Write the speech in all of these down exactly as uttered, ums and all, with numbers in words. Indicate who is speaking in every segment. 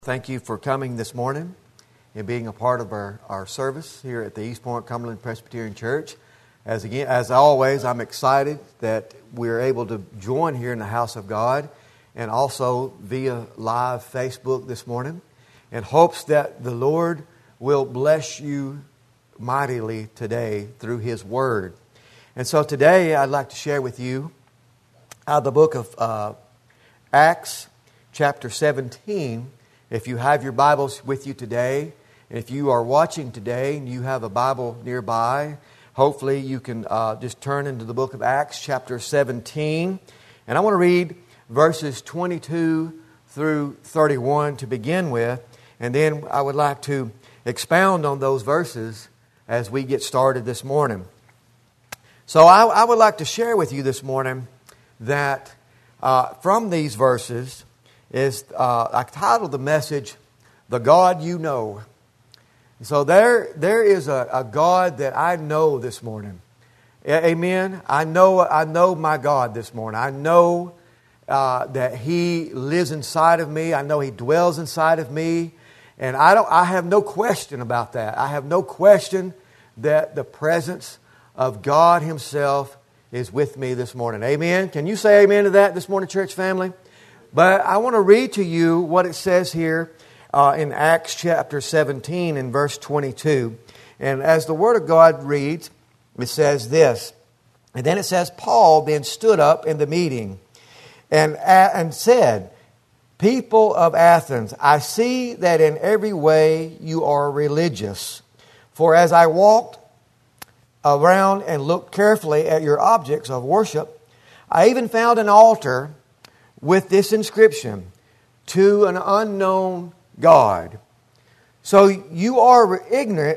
Speaker 1: Thank you for coming this morning and being a part of our, our service here at the East Point Cumberland Presbyterian Church. As again, as always, I'm excited that we're able to join here in the house of God and also via live Facebook this morning, in hopes that the Lord will bless you mightily today through His Word. And so today I'd like to share with you out of the book of uh, Acts chapter seventeen. If you have your Bibles with you today, and if you are watching today and you have a Bible nearby, hopefully you can uh, just turn into the book of Acts chapter seventeen. And I want to read verses twenty-two through thirty-one to begin with. And then I would like to expound on those verses as we get started this morning. So I, I would like to share with you this morning that uh, from these verses is, uh, I titled the message, The God You Know. So there, there is a, a God that I know this morning. Amen. I know, I know my God this morning. I know uh, that He lives inside of me. I know He dwells inside of me, and I don't. I have no question about that. I have no question that the presence of God Himself is with me this morning. Amen. Can you say amen to that this morning, church family? But I want to read to you what it says here uh, in Acts chapter seventeen and verse twenty-two. And as the Word of God reads, it says this. And then it says, Paul then stood up in the meeting and, and said, "People of Athens, I see that in every way you are religious. For as I walked around and looked carefully at your objects of worship, I even found an altar with this inscription, to an unknown God. So you are ignorant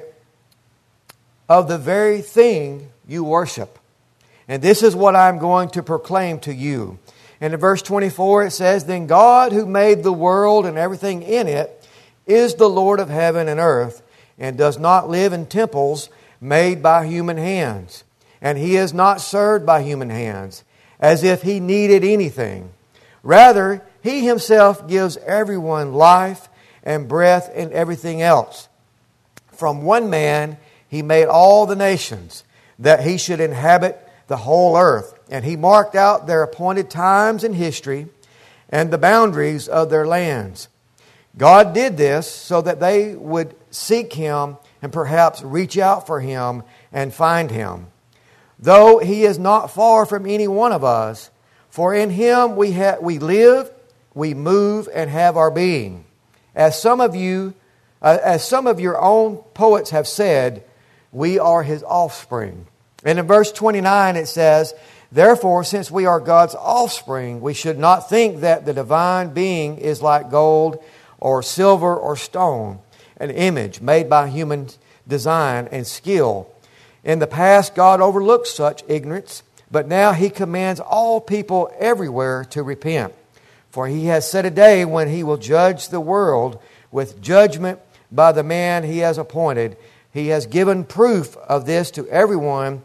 Speaker 1: of the very thing you worship. And this is what I'm going to proclaim to you." And in verse twenty-four it says, "Then God who made the world and everything in it is the Lord of heaven and earth, and does not live in temples made by human hands. And He is not served by human hands, as if He needed anything. Rather, He Himself gives everyone life and breath and everything else. From one man He made all the nations, that He should inhabit the whole earth. And He marked out their appointed times in history and the boundaries of their lands. God did this so that they would seek Him and perhaps reach out for Him and find Him. Though He is not far from any one of us, for in Him we ha- we live, we move, and have our being. As some of you, uh, as some of your own poets have said, we are His offspring." And in verse twenty-nine it says, "Therefore, since we are God's offspring, we should not think that the divine being is like gold or silver or stone, an image made by human design and skill. In the past, God overlooked such ignorance, but now He commands all people everywhere to repent. For He has set a day when He will judge the world with judgment by the man He has appointed. He has given proof of this to everyone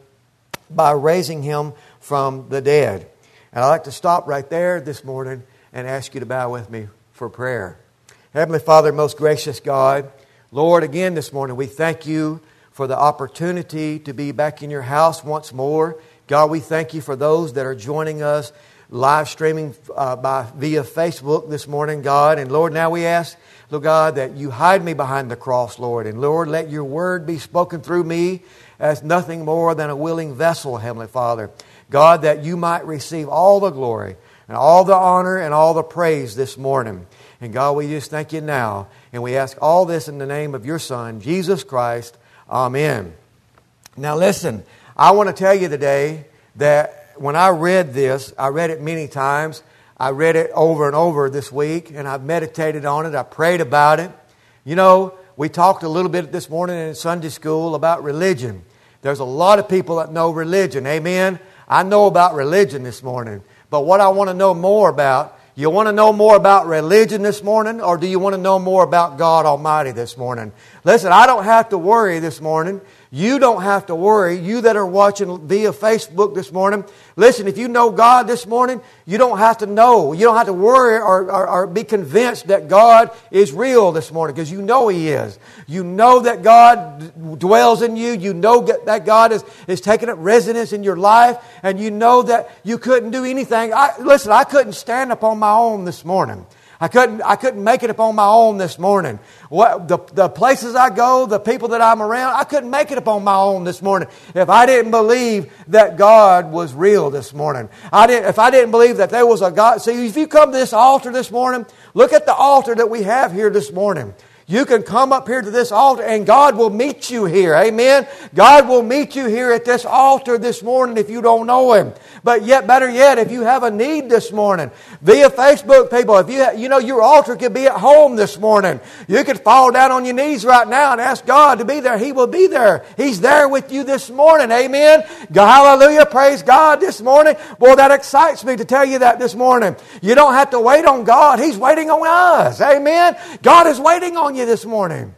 Speaker 1: by raising Him from the dead." And I'd like to stop right there this morning and ask you to bow with me for prayer. Heavenly Father, most gracious God, Lord, again this morning we thank You for the opportunity to be back in Your house once more. God, we thank You for those that are joining us live streaming uh, by via Facebook this morning, God. And Lord, now we ask, Lord God, that You hide me behind the cross, Lord. And Lord, let Your word be spoken through me as nothing more than a willing vessel, Heavenly Father. God, that You might receive all the glory and all the honor and all the praise this morning. And God, we just thank You now. And we ask all this in the name of Your Son, Jesus Christ. Amen. Now listen, I want to tell you today that when I read this, I read it many times. I read it over and over this week, and I've meditated on it. I prayed about it. You know, we talked a little bit this morning in Sunday school about religion. There's a lot of people that know religion. Amen? I know about religion this morning. But what I want to know more about, you want to know more about religion this morning, or do you want to know more about God Almighty this morning? Listen, I don't have to worry this morning You don't have to worry. You that are watching via Facebook this morning, listen, if you know God this morning, you don't have to know. You don't have to worry or, or, or be convinced that God is real this morning, because you know He is. You know that God dwells in you. You know that God is, is taking up residence in your life. And you know that you couldn't do anything. I, listen, I couldn't stand up on my own this morning. I couldn't, I couldn't make it up on my own this morning. What, the, the places I go, the people that I'm around, I couldn't make it up on my own this morning if I didn't believe that God was real this morning. I didn't, if I didn't believe that there was a God. See, if you come to this altar this morning, look at the altar that we have here this morning. You can come up here to this altar and God will meet you here. Amen. God will meet you here at this altar this morning if you don't know Him. But yet, better yet, if you have a need this morning, via Facebook, people, if you you know your altar could be at home this morning. You could fall down on your knees right now and ask God to be there. He will be there. He's there with you this morning. Amen. Hallelujah. Praise God this morning. Boy, that excites me to tell you that this morning. You don't have to wait on God. He's waiting on us. Amen. God is waiting on you this morning.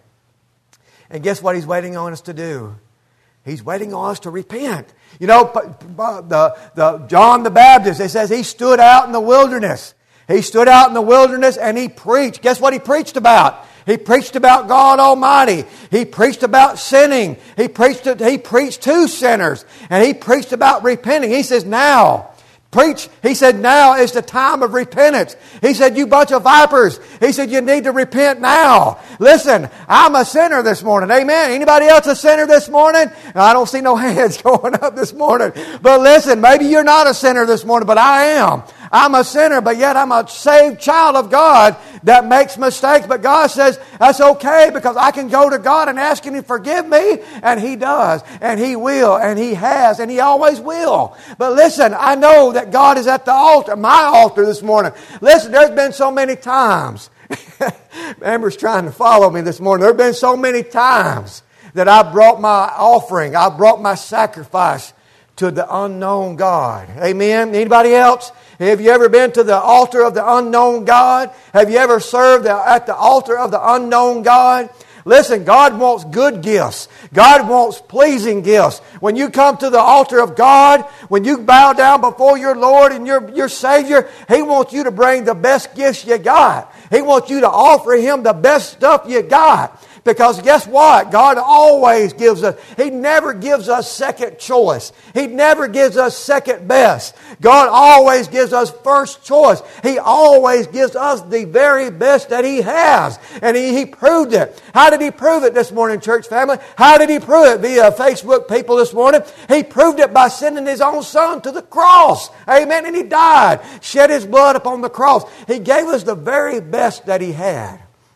Speaker 1: And guess what He's waiting on us to do? He's waiting on us to repent. You know, the, the John the Baptist, it says he stood out in the wilderness. He stood out in the wilderness and he preached. Guess what he preached about? He preached about God Almighty. He preached about sinning. He preached to, he preached to sinners. And he preached about repenting. He says, now, preach. He said, now is the time of repentance. He said, you bunch of vipers. He said, you need to repent now. Listen, I'm a sinner this morning. Amen. Anybody else a sinner this morning? I don't see no hands going up this morning. But listen, maybe you're not a sinner this morning, but I am. I'm a sinner, but yet I'm a saved child of God that makes mistakes. But God says, that's okay, because I can go to God and ask Him to forgive me. And He does. And He will. And He has. And He always will. But listen, I know that God is at the altar, my altar this morning. Listen, there's been so many times. Amber's trying to follow me this morning. There have been so many times that I brought my offering. I brought my sacrifice to the unknown God. Amen. Anybody else? Have you ever been to the altar of the unknown God? Have you ever served at the altar of the unknown God? Listen, God wants good gifts. God wants pleasing gifts. When you come to the altar of God, when you bow down before your Lord and your, your Savior, He wants you to bring the best gifts you got. He wants you to offer Him the best stuff you got. Because guess what? God always gives us, He never gives us second choice. He never gives us second best. God always gives us first choice. He always gives us the very best that He has. And He, he proved it. How did He prove it this morning, church family? How did He prove it? Via Facebook people this morning. He proved it by sending His own Son to the cross. Amen. And He died. Shed His blood upon the cross. He gave us the very best that He had.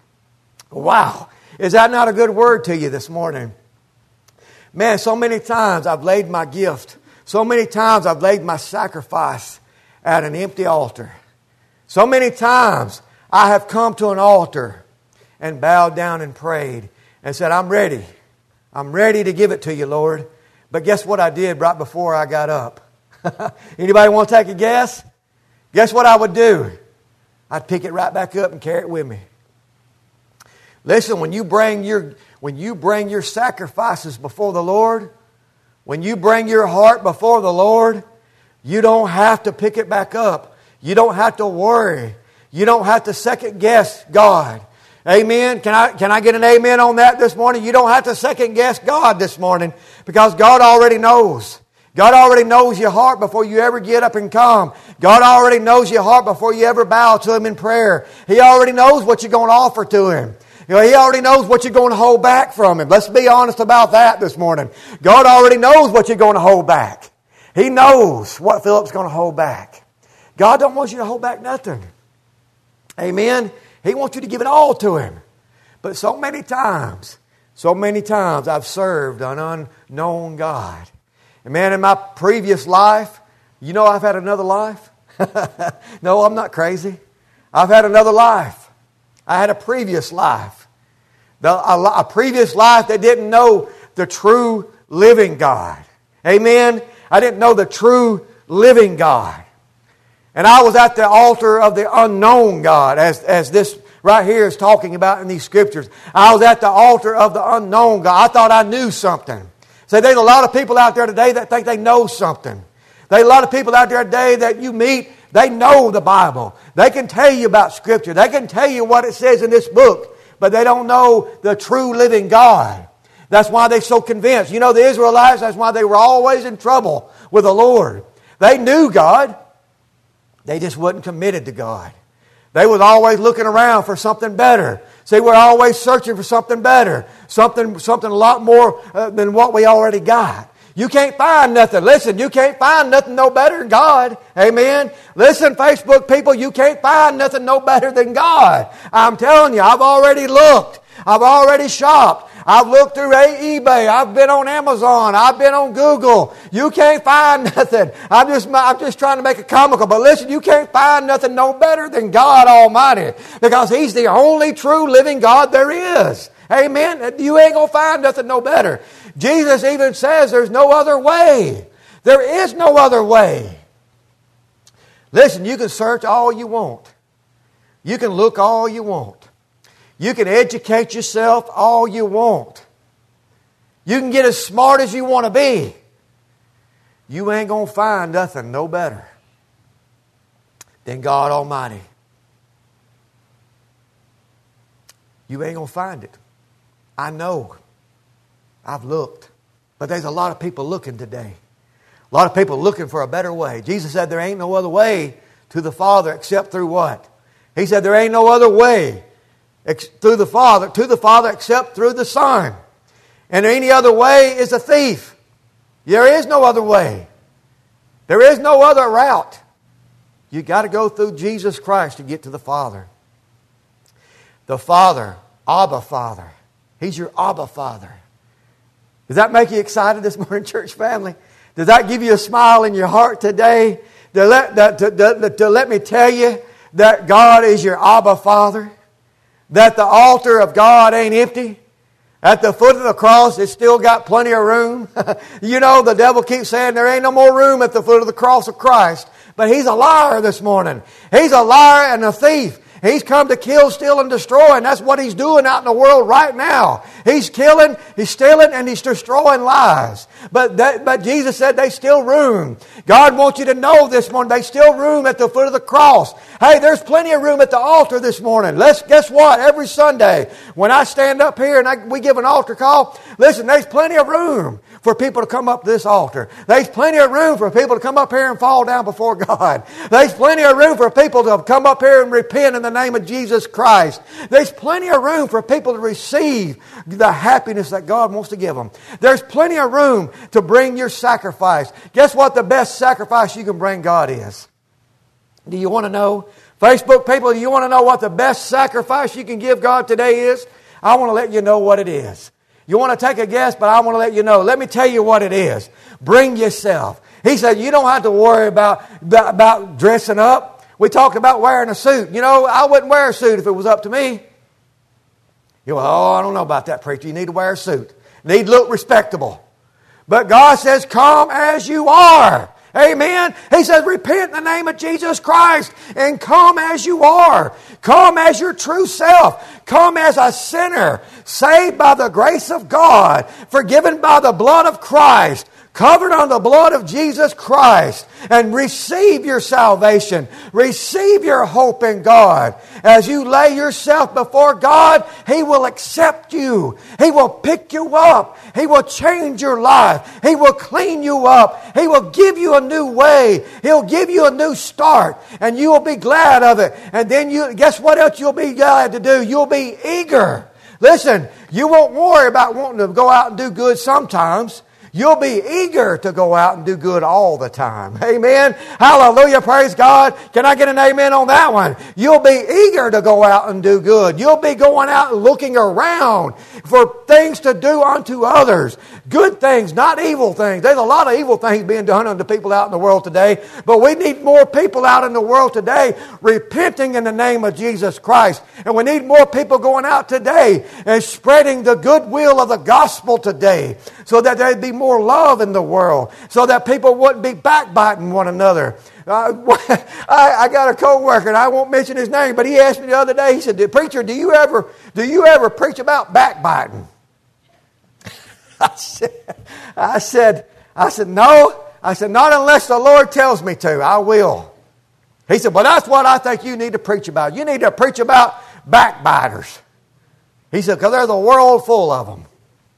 Speaker 1: Wow. Is that not a good word to you this morning? Man, so many times I've laid my gift. So many times I've laid my sacrifice at an empty altar. So many times I have come to an altar and bowed down and prayed and said, I'm ready. I'm ready to give it to you, Lord. But guess what I did right before I got up? Anybody want to take a guess? Guess what I would do? I'd pick it right back up and carry it with me. Listen, when you bring your when you bring your sacrifices before the Lord, when you bring your heart before the Lord, you don't have to pick it back up. You don't have to worry. You don't have to second guess God. Amen. Can I can I get an amen on that this morning? You don't have to second guess God this morning, because God already knows. God already knows your heart before you ever get up and come. God already knows your heart before you ever bow to Him in prayer. He already knows what you're going to offer to Him. You know, He already knows what you're going to hold back from Him. Let's be honest about that this morning. God already knows what you're going to hold back. He knows what Philip's going to hold back. God don't want you to hold back nothing. Amen. He wants you to give it all to Him. But so many times, so many times I've served an unknown God. And man, in my previous life, you know I've had another life. No, I'm not crazy. I've had another life. I had a previous life. The, a, a previous life that didn't know the true living God. Amen? I didn't know the true living God. And I was at the altar of the unknown God, as, as this right here is talking about in these scriptures. I was at the altar of the unknown God. I thought I knew something. See, there's a lot of people out there today that think they know something. There's a lot of people out there today that you meet, they know the Bible. They can tell you about Scripture. They can tell you what it says in this book, but they don't know the true living God. That's why they're so convinced. You know, the Israelites, that's why they were always in trouble with the Lord. They knew God. They just wasn't committed to God. They was always looking around for something better. See, we're always searching for something better. Something, something a lot more uh, than what we already got. You can't find nothing. Listen, you can't find nothing no better than God. Amen. Listen, Facebook people, you can't find nothing no better than God. I'm telling you, I've already looked. I've already shopped. I've looked through eBay. I've been on Amazon. I've been on Google. You can't find nothing. I'm just, I'm just trying to make it comical. But listen, you can't find nothing no better than God Almighty. Because He's the only true living God there is. Amen. You ain't going to find nothing no better. Jesus even says there's no other way. There is no other way. Listen, you can search all you want. You can look all you want. You can educate yourself all you want. You can get as smart as you want to be. You ain't going to find nothing no better than God Almighty. You ain't going to find it. I know. I've looked. But there's a lot of people looking today. A lot of people looking for a better way. Jesus said there ain't no other way to the Father except through what? He said there ain't no other way through the Father, to the Father except through the Son. And any other way is a thief. There is no other way. There is no other route. You got to go through Jesus Christ to get to the Father. The Father, Abba Father. He's your Abba Father. Does that make you excited this morning, church family? Does that give you a smile in your heart today? To let, to, to, to let me tell you that God is your Abba Father? That the altar of God ain't empty? At the foot of the cross, it's still got plenty of room. You know, the devil keeps saying there ain't no more room at the foot of the cross of Christ. But he's a liar this morning. He's a liar and a thief. He's come to kill, steal, and destroy, and that's what he's doing out in the world right now. He's killing, he's stealing, and he's destroying lives. But that, but Jesus said there's still room. God wants you to know this morning there's still room at the foot of the cross. Hey, there's plenty of room at the altar this morning. Let's guess what? Every Sunday when I stand up here and I, we give an altar call, listen, there's plenty of room for people to come up to this altar. There's plenty of room for people to come up here and fall down before God. There's plenty of room for people to come up here and repent in the name of Jesus Christ. There's plenty of room for people to receive the happiness that God wants to give them. There's plenty of room to bring your sacrifice. Guess what the best sacrifice you can bring God is? Do you want to know? Facebook people, do you want to know what the best sacrifice you can give God today is? I want to let you know what it is. You want to take a guess, but I want to let you know. Let me tell you what it is. Bring yourself. He said you don't have to worry about, about dressing up. We talked about wearing a suit. You know, I wouldn't wear a suit if it was up to me. You go, oh, I don't know about that, preacher. You need to wear a suit. You need to look respectable. But God says, come as you are. Amen. He says, repent in the name of Jesus Christ and come as you are. Come as your true self. Come as a sinner, saved by the grace of God, forgiven by the blood of Christ, covered on the blood of Jesus Christ, and receive your salvation. Receive your hope in God. As you lay yourself before God, He will accept you. He will pick you up. He will change your life. He will clean you up. He will give you a new way. He'll give you a new start, and you will be glad of it. And then you, guess what else you'll be glad to do? You'll be eager. Listen, you won't worry about wanting to go out and do good sometimes. You'll be eager to go out and do good all the time. Amen. Hallelujah. Praise God. Can I get an amen on that one? You'll be eager to go out and do good. You'll be going out and looking around for things to do unto others. Good things, not evil things. There's a lot of evil things being done unto people out in the world today. But we need more people out in the world today repenting in the name of Jesus Christ. And we need more people going out today and spreading the goodwill of the gospel today, so that there'd be more love in the world, so that people wouldn't be backbiting one another. Uh, I, I got a co-worker, and I won't mention his name, but he asked me the other day, he said, preacher, do you ever, do you ever preach about backbiting? I said, I said, I said, no. I said, not unless the Lord tells me to. I will. He said, well, that's what I think you need to preach about. You need to preach about backbiters. He said, because there's a world full of them.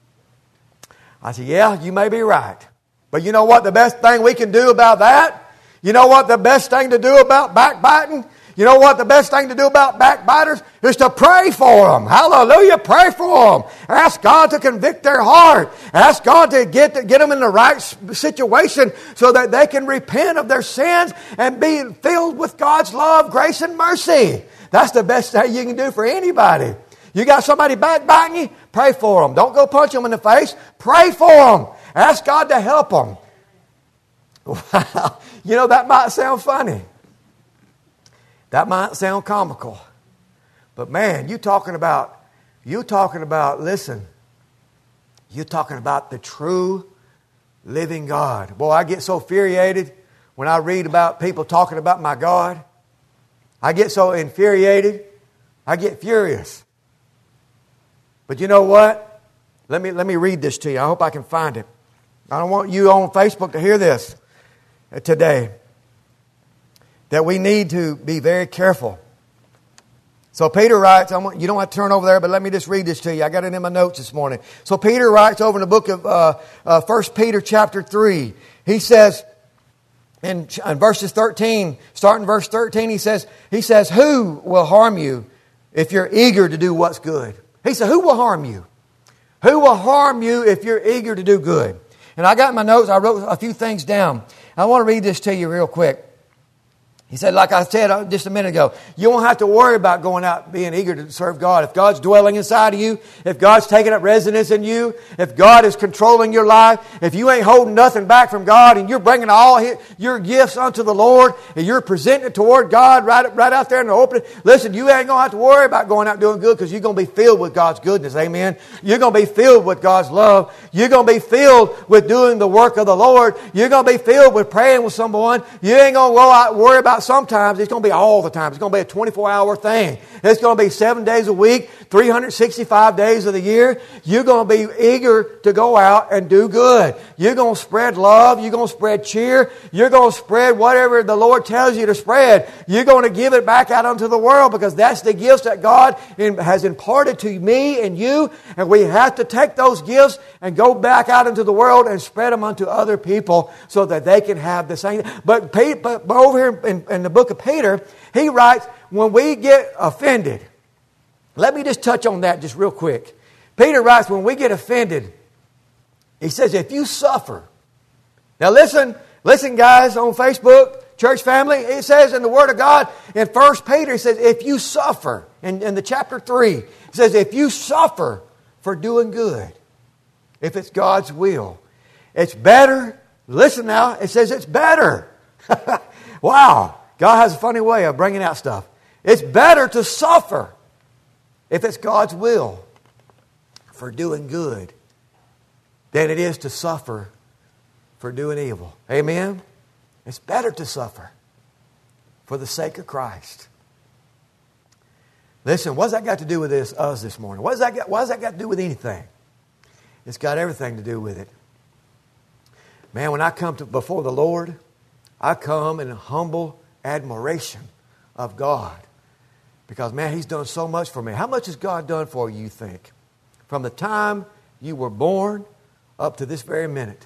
Speaker 1: I said, yeah, you may be right. But you know what the best thing we can do about that? You know what the best thing to do about backbiting? You know what the best thing to do about backbiters? Is to pray for them. Hallelujah. Pray for them. Ask God to convict their heart. Ask God to get, to get them in the right situation so that they can repent of their sins and be filled with God's love, grace, and mercy. That's the best thing you can do for anybody. You got somebody backbiting you? Pray for them. Don't go punch them in the face. Pray for them. Ask God to help them. Wow. You know, that might sound funny. That might sound comical. But man, you talking about, you talking about, listen, you talking about the true living God. Boy, I get so infuriated when I read about people talking about my God. I get so infuriated. I get furious. But you know what? Let me, let me read this to you. I hope I can find it. I don't want you on Facebook to hear this today. That we need to be very careful. So Peter writes, I want, you don't have to turn over there, but let me just read this to you. I got it in my notes this morning. So Peter writes over in the book of uh, uh, First Peter chapter three. He says, in, in verses thirteen, starting verse thirteen, he says, he says, who will harm you if you're eager to do what's good? He said, who will harm you? Who will harm you if you're eager to do good? And I got in my notes, I wrote a few things down. I want to read this to you real quick. He said, like I said just a minute ago, you won't have to worry about going out being eager to serve God. If God's dwelling inside of you, if God's taking up residence in you, if God is controlling your life, if you ain't holding nothing back from God and you're bringing all his, your gifts unto the Lord and you're presenting it toward God right, right out there in the open, listen, you ain't going to have to worry about going out doing good because you're going to be filled with God's goodness. Amen. You're going to be filled with God's love. You're going to be filled with doing the work of the Lord. You're going to be filled with praying with someone. You ain't going to go out and worry about sometimes. It's going to be all the time. It's going to be a twenty-four hour thing. It's going to be seven days a week, three hundred sixty-five days of the year. You're going to be eager to go out and do good. You're going to spread love. You're going to spread cheer. You're going to spread whatever the Lord tells you to spread. You're going to give it back out unto the world because that's the gifts that God has imparted to me and you. And we have to take those gifts and go back out into the world and spread them unto other people so that they can have the same. But, but over here in, in the book of Peter, he writes, when we get offended, let me just touch on that just real quick. Peter writes, when we get offended, he says, if you suffer. Now listen, listen guys on Facebook, church family, it says in the Word of God, in First Peter, it says, if you suffer, in, in the chapter three, it says, if you suffer for doing good, if it's God's will, it's better. Listen now, it says it's better. Wow. God has a funny way of bringing out stuff. It's better to suffer if it's God's will for doing good than it is to suffer for doing evil. Amen? It's better to suffer for the sake of Christ. Listen, what's that got to do with this, us this morning? What does that got, what does that got to do with anything? It's got everything to do with it. Man, when I come to before the Lord, I come in humble admiration of God. Because, man, He's done so much for me. How much has God done for you, you think? From the time you were born up to this very minute.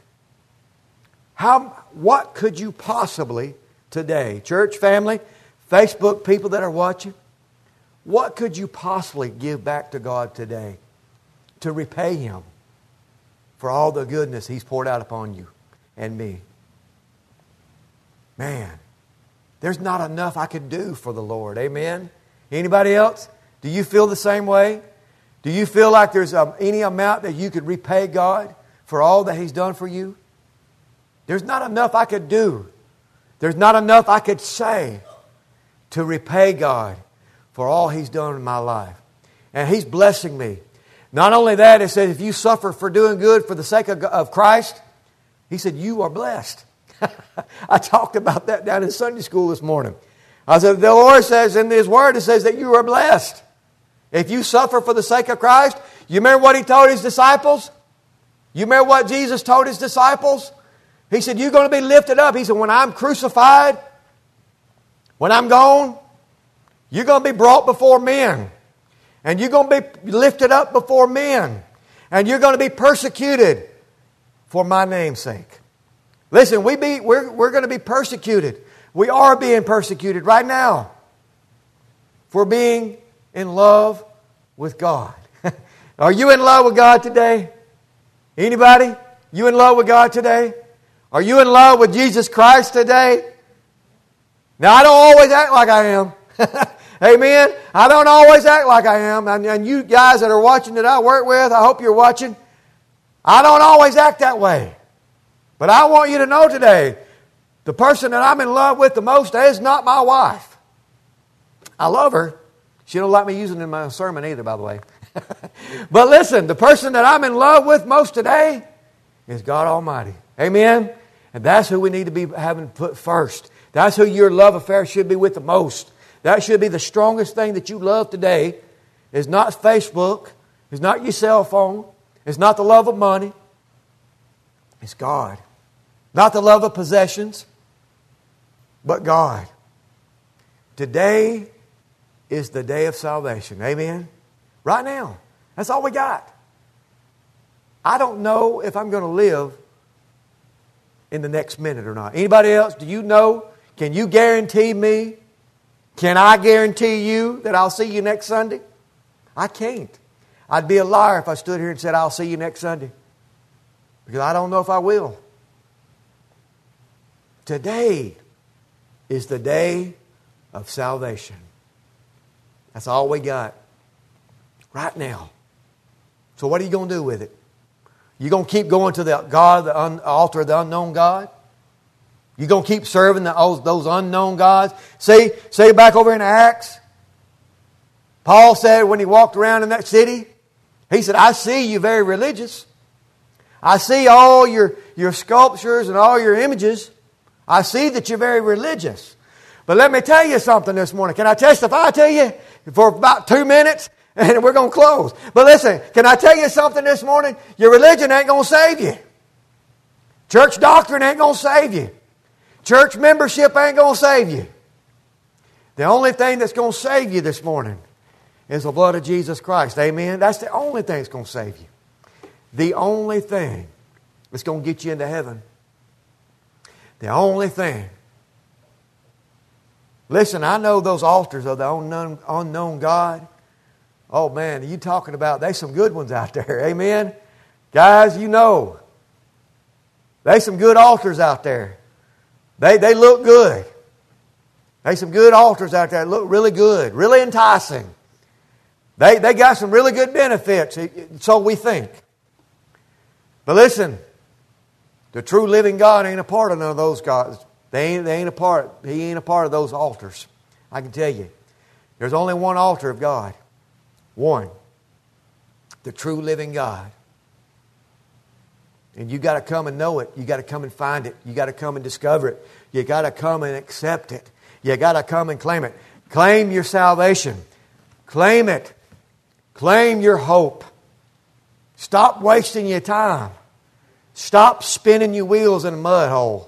Speaker 1: How, what could you possibly today, church family, Facebook people that are watching, what could you possibly give back to God today to repay Him for all the goodness He's poured out upon you and me? Man, there's not enough I could do for the Lord. Amen? Anybody else? Do you feel the same way? Do you feel like there's um, any amount that you could repay God for all that He's done for you? There's not enough I could do. There's not enough I could say to repay God for all He's done in my life. And He's blessing me. Not only that, it says if you suffer for doing good for the sake of, of Christ, He said you are blessed. I talked about that down in Sunday school this morning. I said, the Lord says in His Word, it says that you are blessed. If you suffer for the sake of Christ, you remember what He told His disciples? You remember what Jesus told His disciples? He said, you're going to be lifted up. He said, when I'm crucified, when I'm gone, you're going to be brought before men. And you're going to be lifted up before men. And you're going to be persecuted for my name's sake. Listen, we be, we're, we're going to be persecuted. We are being persecuted right now for being in love with God. Are you in love with God today? Anybody? You in love with God today? Are you in love with Jesus Christ today? Now, I don't always act like I am. Amen? I don't always act like I am. And, and you guys that are watching that I work with, I hope you're watching. I don't always act that way. But I want you to know today, the person that I'm in love with the most is not my wife. I love her. She don't like me using it in my sermon either, by the way. But listen, the person that I'm in love with most today is God Almighty. Amen? And that's who we need to be having put first. That's who your love affair should be with the most. That should be the strongest thing that you love today. Is not Facebook. It's not your cell phone. It's not the love of money. It's God. Not the love of possessions, but God. Today is the day of salvation. Amen? Right now. That's all we got. I don't know if I'm going to live in the next minute or not. Anybody else? Do you know? Can you guarantee me? Can I guarantee you that I'll see you next Sunday? I can't. I'd be a liar if I stood here and said I'll see you next Sunday. Because I don't know if I will. Today is the day of salvation. That's all we got. Right now. So what are you going to do with it? You going to keep going to the God, the un, altar of the unknown God? You going to keep serving the, those unknown gods? See, see back over in Acts, Paul said when he walked around in that city, he said, I see you very religious. I see all your, your sculptures and all your images. I see that you're very religious. But let me tell you something this morning. Can I testify to you for about two minutes? And we're going to close. But listen, can I tell you something this morning? Your religion ain't going to save you. Church doctrine ain't going to save you. Church membership ain't going to save you. The only thing that's going to save you this morning is the blood of Jesus Christ. Amen? That's the only thing that's going to save you. The only thing that's going to get you into heaven. The only thing. Listen, I know those altars of the unknown, unknown God. Oh man, you talking about, there's some good ones out there. Amen? Guys, you know. There's some good altars out there. They, they look good. There's some good altars out there that look really good, really enticing. They, they got some really good benefits, so we think. But listen, the true living God ain't a part of none of those gods. They ain't, they ain't a part, He ain't a part of those altars. I can tell you. There's only one altar of God. One. The true living God. And you got to come and know it. You got to come and find it. You got to come and discover it. You got to come and accept it. You got to come and claim it. Claim your salvation. Claim it. Claim your hope. Stop wasting your time. Stop spinning your wheels in a mud hole.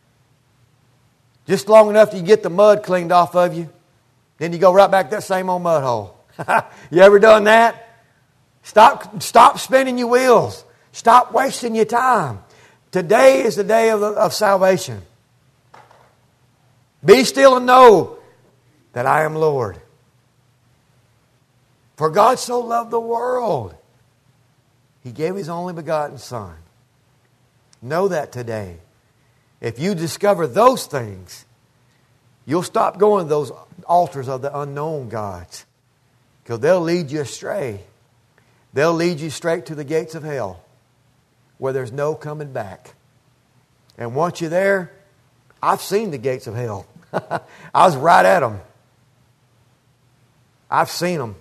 Speaker 1: Just long enough till you get the mud cleaned off of you. Then you go right back to that same old mud hole. You ever done that? Stop, stop spinning your wheels. Stop wasting your time. Today is the day of, of salvation. Be still and know that I am Lord. For God so loved the world, He gave His only begotten Son. Know that today. If you discover those things, you'll stop going to those altars of the unknown gods. Because they'll lead you astray. They'll lead you straight to the gates of hell, where there's no coming back. And once you're there, I've seen the gates of hell. I was right at them. I've seen them.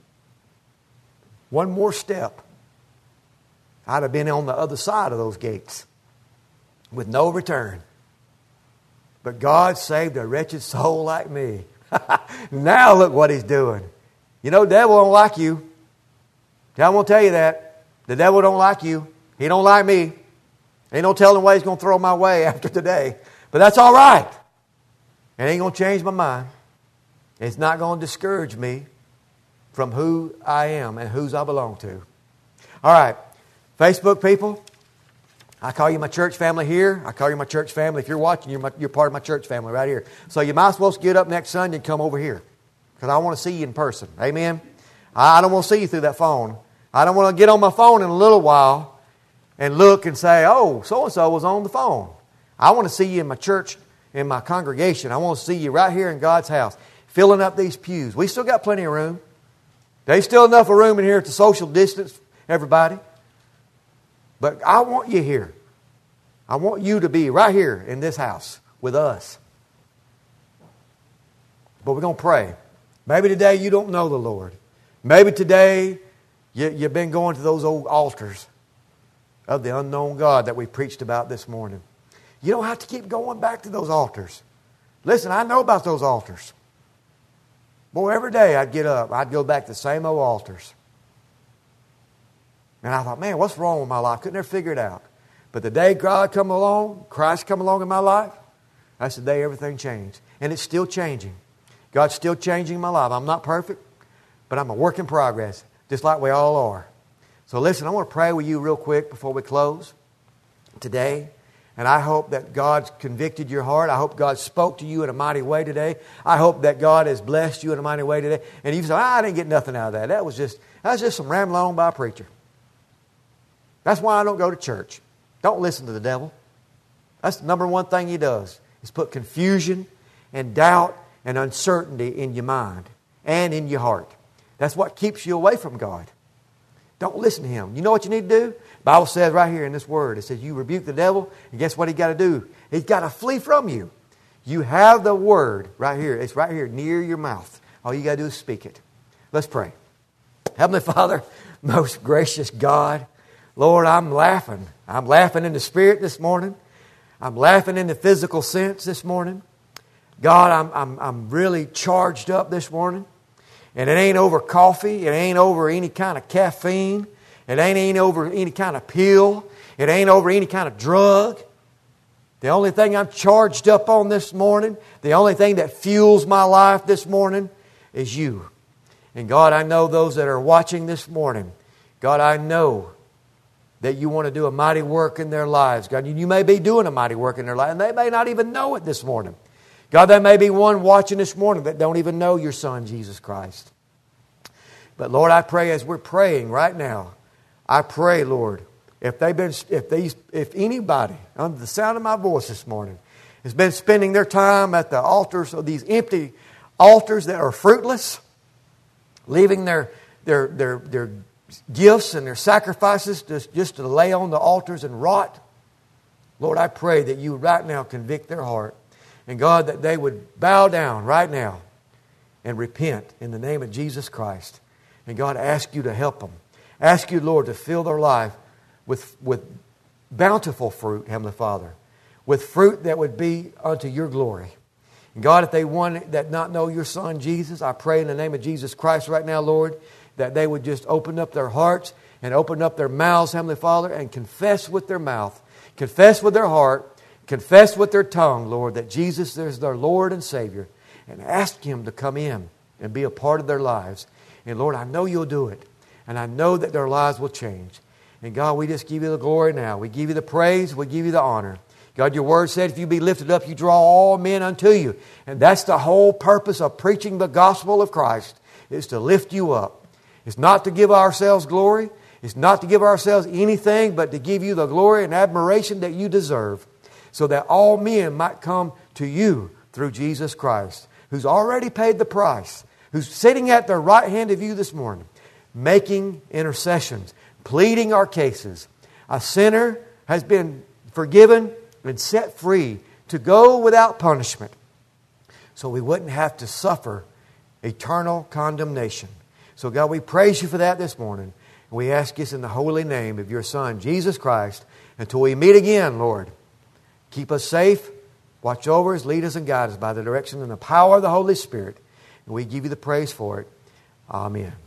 Speaker 1: One more step, I'd have been on the other side of those gates with no return. But God saved a wretched soul like me. Now look what He's doing. You know, the devil don't like you. I'm going to tell you that. The devil don't like you. He He don't like me. Ain't no telling what He's going to throw my way after today. But that's all right. It ain't going to change my mind. It's not going to discourage me from who I am and whose I belong to. All right. Facebook people, I call you my church family here. I call you my church family. If you're watching, you're, my, you're part of my church family right here. So you might as well get up next Sunday and come over here. Because I want to see you in person. Amen? I don't want to see you through that phone. I don't want to get on my phone in a little while and look and say, oh, so-and-so was on the phone. I want to see you in my church, in my congregation. I want to see you right here in God's house, filling up these pews. We still got plenty of room. There's still enough of room in here to social distance everybody. But I want you here. I want you to be right here in this house with us. But we're going to pray. Maybe today you don't know the Lord. Maybe today you, you've been going to those old altars of the unknown God that we preached about this morning. You don't have to keep going back to those altars. Listen, I know about those altars. Boy, every day I'd get up, I'd go back to the same old altars. And I thought, man, what's wrong with my life? Couldn't ever figure it out. But the day God come along, Christ come along in my life, that's the day everything changed. And it's still changing. God's still changing my life. I'm not perfect, but I'm a work in progress, just like we all are. So listen, I want to pray with you real quick before we close today. And I hope that God's convicted your heart. I hope God spoke to you in a mighty way today. I hope that God has blessed you in a mighty way today. And you say, ah, I didn't get nothing out of that. That was just, that was just some rambling on by a preacher. That's why I don't go to church. Don't listen to the devil. That's the number one thing he does, is put confusion and doubt and uncertainty in your mind and in your heart. That's what keeps you away from God. Don't listen to him. You know what you need to do? The Bible says right here in this word, it says you rebuke the devil, and guess what he got to do? He's got to flee from you. You have the word right here. It's right here near your mouth. All you got to do is speak it. Let's pray. Heavenly Father, most gracious God, Lord, I'm laughing. I'm laughing in the spirit this morning. I'm laughing in the physical sense this morning. God, I'm, I'm, I'm really charged up this morning. And it ain't over coffee. It ain't over any kind of caffeine. It ain't, ain't over any kind of pill. It ain't over any kind of drug. The only thing I'm charged up on this morning, the only thing that fuels my life this morning is you. And God, I know those that are watching this morning, God, I know that you want to do a mighty work in their lives. God, you may be doing a mighty work in their life, and they may not even know it this morning. God, there may be one watching this morning that don't even know your Son, Jesus Christ. But Lord, I pray as we're praying right now, I pray, Lord, if they've been, if these, if anybody under the sound of my voice this morning has been spending their time at the altars of these empty altars that are fruitless, leaving their their their their gifts and their sacrifices just, just to lay on the altars and rot, Lord, I pray that you right now convict their heart. And God, that they would bow down right now and repent in the name of Jesus Christ. And God, ask you to help them. Ask you, Lord, to fill their life with, with bountiful fruit, Heavenly Father. With fruit that would be unto your glory. And God, if they want that not know your Son, Jesus, I pray in the name of Jesus Christ right now, Lord, that they would just open up their hearts and open up their mouths, Heavenly Father, and confess with their mouth, confess with their heart, confess with their tongue, Lord, that Jesus is their Lord and Savior, and ask Him to come in and be a part of their lives. And Lord, I know you'll do it, and I know that their lives will change. And God, we just give you the glory now. We give you the praise. We give you the honor. God, your word said if you be lifted up, you draw all men unto you. And that's the whole purpose of preaching the gospel of Christ, is to lift you up. It's not to give ourselves glory. It's not to give ourselves anything, but to give you the glory and admiration that you deserve, so that all men might come to you through Jesus Christ, who's already paid the price, who's sitting at the right hand of you this morning, making intercessions, pleading our cases. A sinner has been forgiven and set free to go without punishment, so we wouldn't have to suffer eternal condemnation. So God, we praise you for that this morning. And we ask this in the holy name of your Son, Jesus Christ. Until we meet again, Lord, keep us safe, watch over us, lead us and guide us by the direction and the power of the Holy Spirit. And we give you the praise for it. Amen.